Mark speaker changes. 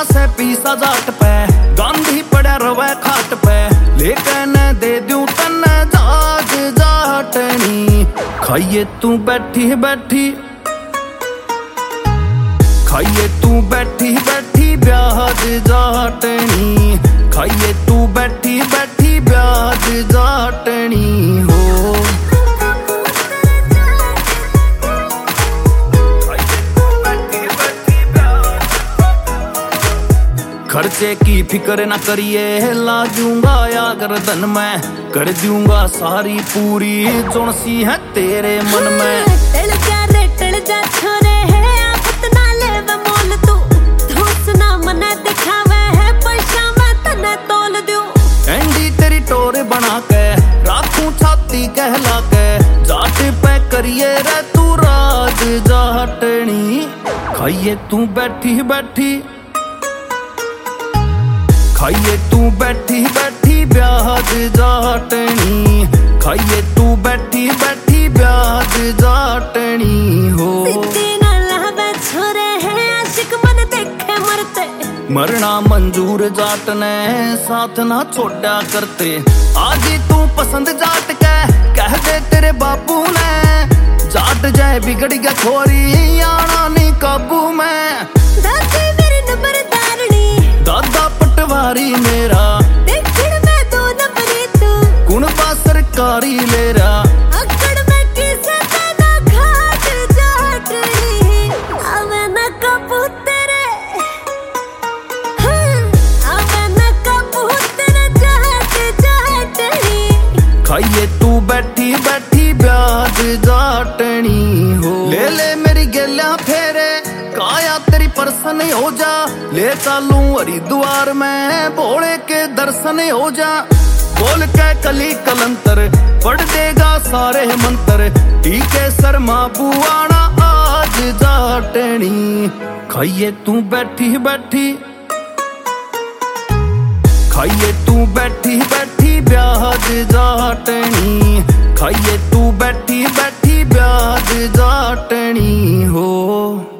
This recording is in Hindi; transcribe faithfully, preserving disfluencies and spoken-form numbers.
Speaker 1: से पीसा जाट पे, गांधी पड़ा रवे खाट पे, लेकिन दे दूं तन्ने जाग जाटनी। खाइए तू बैठी बैठी, खाइए तू बैठी बैठी ब्याज जाटनी, खाइए तू बैठी बैठी ब्याज जाटनी हो। खर्चे की फिक्र न करिए, ला दूंगा या गर्दन में, कर दूंगा सारी पूरी जोन सी है तेरे मन में।
Speaker 2: टल जा रे टल जा छोरे है आफत ना लेवे मोल तू, धूस ना मने दिखावे है पैसा मैं तने तोल दूं।
Speaker 1: एंडी तेरी टोर बना के राखूं छाती कहला के, जाट पे करिए रे तू राज जाटनी। खाइए तू बैठी बैठी, खाइए तू बैठी बैठी ब्याज जाटनी, खाइए तू बैठी बैठी ब्याज जाटनी हो।
Speaker 2: सिद्धि ना लावे छोरे है आशिक मन देखे मरते,
Speaker 1: मरना मंजूर जाट ने साथ ना छोड़ा करते। आज तू पसंद जाट के कह दे तेरे बापू ने, जाट जाए बिगड़ गया छोरी आना नहीं काबू में।
Speaker 2: दादी मेरी नंबरदारनी,
Speaker 1: दादा पटवारी मेरा,
Speaker 2: देखड़ में दो नंबरी तू,
Speaker 1: कुण पा सरकारी लेरा,
Speaker 2: अकड़ में किसे तेरा घाट जाटनी। आवे न कबूतरे, हाँ, आवे न कबूतरे जाट जाटनी।
Speaker 1: खाइए तू बैठी बैठी ब्याज जाटनी हो। ले ले मेरी गेलियां फेरे, काया तेरी परसन हो जा, ले चालू हरिद्वार में भोले के दर्शन हो जा। बोल के कली कलंतर पढ़ देगा सारे मंत्र, टीके शर्मा बुआना आज जाटनी। खाइए तू बैठी बैठी, खाइए तू बैठी बैठी ब्याज जाटनी, खाइए तू बैठी बैठी ब्याज जाटनी हो।